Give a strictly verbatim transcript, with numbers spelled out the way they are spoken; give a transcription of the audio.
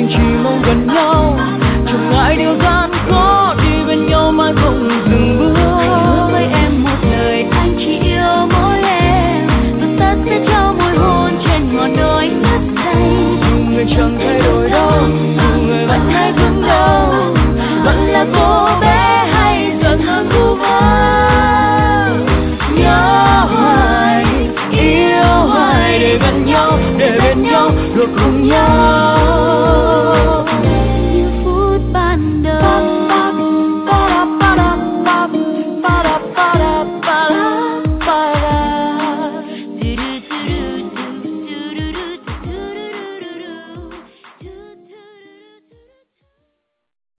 chỉ mong gần nhau, chẳng ngại điều gian khó, đi bên nhau mãi không dừng bước. Hứa với em một lời, anh chỉ yêu mỗi em, và ta sẽ trao môi hôn trên ngọn đồi ngất xanh. Dù người chẳng thấy